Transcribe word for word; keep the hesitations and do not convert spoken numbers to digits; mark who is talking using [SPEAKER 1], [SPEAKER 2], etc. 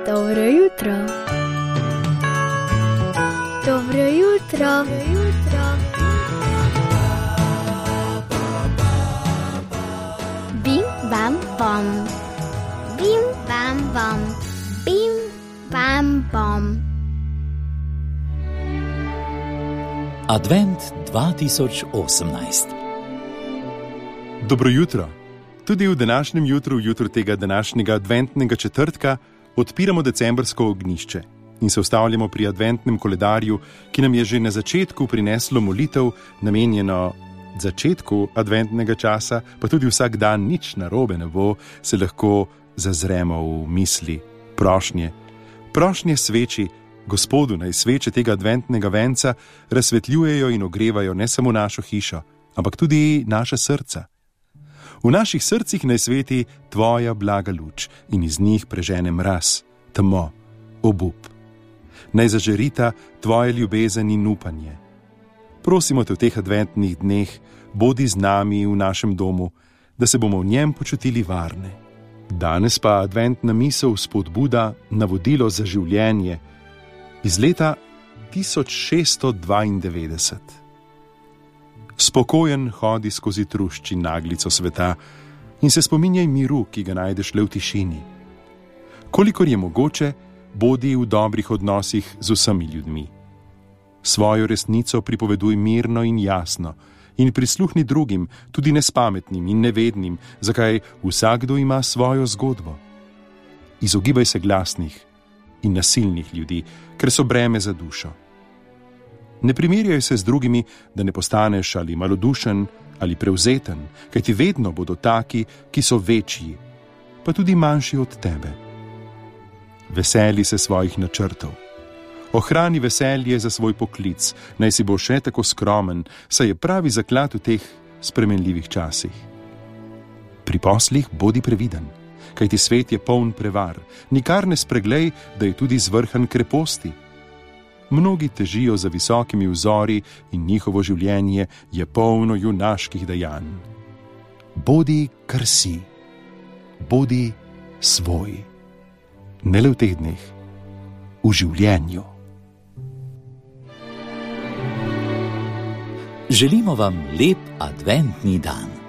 [SPEAKER 1] Dobro jutro. Dobro jutro. Dobro jutro. Bim, bam, bom. Bim, bam, bom. Bim, bam, bom.
[SPEAKER 2] Advent dva tisoč osemnajst.
[SPEAKER 3] Dobro jutro. Tudi v današnjem jutru, jutru tega današnjega adventnega četrtka, odpiramo decembrsko ognjišče in se ustavljamo pri adventnem koledarju, ki nam je že na začetku prineslo molitev, namenjeno začetku adventnega časa, pa tudi vsak dan nič narobe ne bo, se lahko zazremo v misli, prošnje. Prošnje sveči, Gospodu naj sveče tega adventnega venca razsvetljujejo in ogrevajo ne samo našo hišo, ampak tudi naša srca. V naših srcih naj sveti tvoja blaga luč in iz njih prežene mraz, temo, obup. Naj zažarita tvoje ljubezen in upanje. Prosimo te v teh adventnih dneh, bodi z nami v našem domu, da se bomo v njem počutili varne. Danes pa adventna misel spodbuda, navodilo za življenje iz leta tisoč šeststo dvaindevetdeset. Spokojen hodi skozi trušč in naglico sveta in se spominjaj miru, ki ga najdeš le v tišini. Kolikor je mogoče, bodi v dobrih odnosih z vsemi ljudmi. Svojo resnico pripoveduj mirno in jasno in prisluhni drugim, tudi nespametnim in nevednim, zakaj vsakdo ima svojo zgodbo. Izogibaj se glasnih in nasilnih ljudi, ker so breme za dušo. Ne primerjaj se z drugimi, da ne postaneš ali malodušen ali prevzeten, kajti vedno bodo taki, ki so večji, pa tudi manjši od tebe. Veseli se svojih načrtov. Ohrani veselje za svoj poklic, naj si bo še tako skromen, saj je pravi zaklad v teh spremenljivih časih. Pri poslih bodi previden, kajti svet je poln prevar, nikar ne spreglej, da je tudi zvrhan kreposti. Mnogi težijo za visokimi vzori in njihovo življenje je polno junaških dejanj. Bodi, kar si. Bodi svoj. Ne le v teh dneh, v življenju.
[SPEAKER 2] Želimo vam lep adventni dan.